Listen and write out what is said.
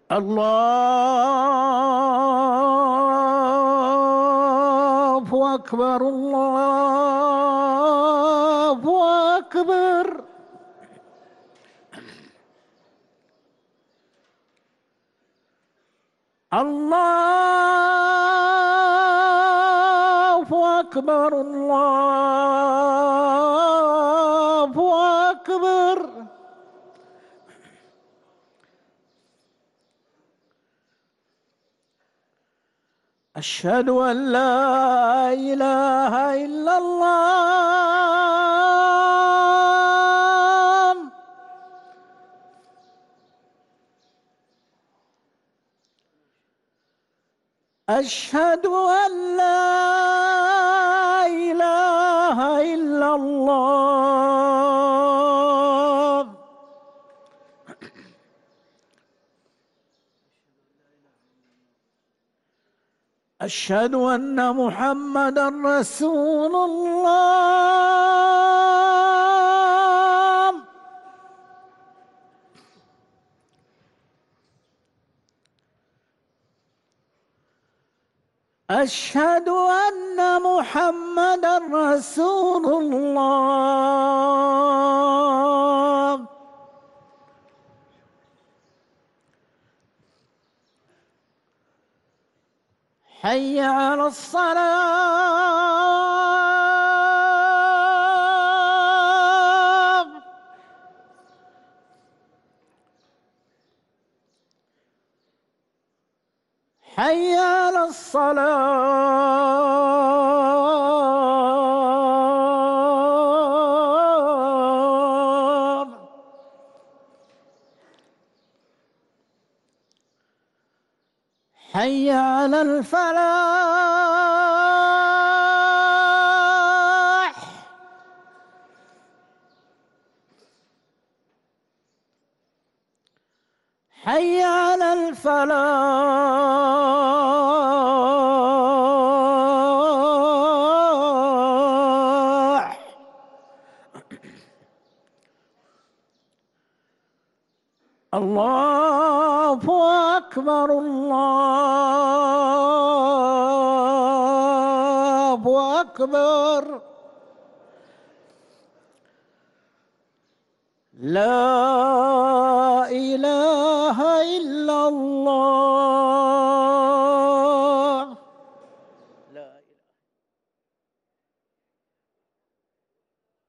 الله أكبر الله أكبر. الله أكبر الله أكبر. أشهد أن لا إله إلا الله. أشهد أن لا إله إلا الله. أشهد أن محمدًا رسول الله. أشهد أن محمدًا رسول الله. حي على الصلاة. حي على الصلاة. حي على الفلاح. حي على الفلاح. الله أكبر الله أكبر. لا